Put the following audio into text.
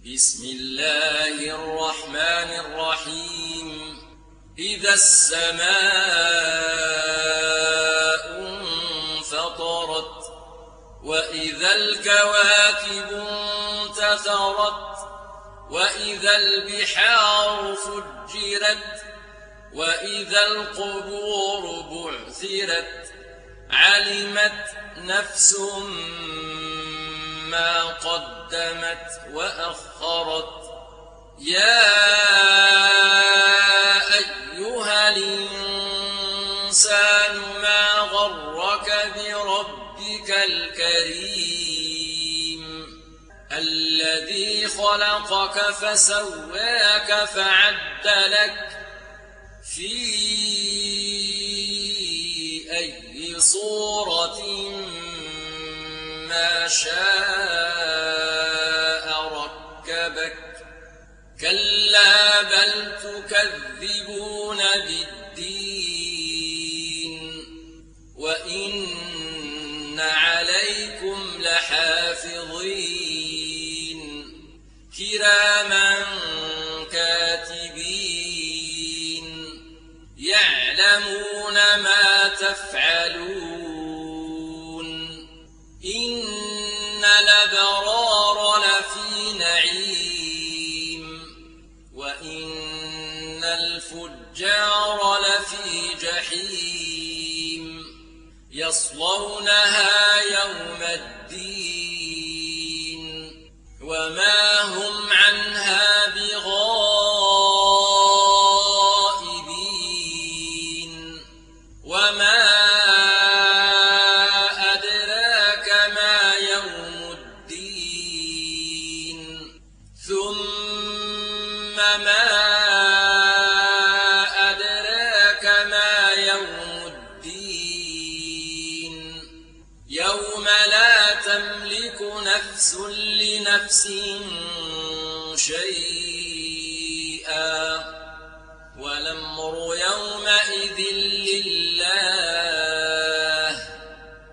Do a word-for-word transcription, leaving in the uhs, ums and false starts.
بسم الله الرحمن الرحيم. إذا السماء انفطرت وإذا الكواكب انتثرت وإذا البحار فجرت وإذا القبور بعثرت علمت نفس ما قدمت وأخرت. يا أيها الإنسان ما غرك بربك الكريم الذي خلقك فسواك فعدلك في أي صورة ما شاء ركبك. كلا بل تكذبون بالدين وإن عليكم لحافظين كراما كاتبين يعلمون ما تفعلون. إن الأبرار لفي نعيم وإن الفجار لفي جحيم يصلونها يوم الدين وما هم عنها بغائبين. وما أدراك ما يوم الدين ثم ما أدراك ما يوم الدين يوم لا تملك نفس لنفس شيئا والأمر يومئذ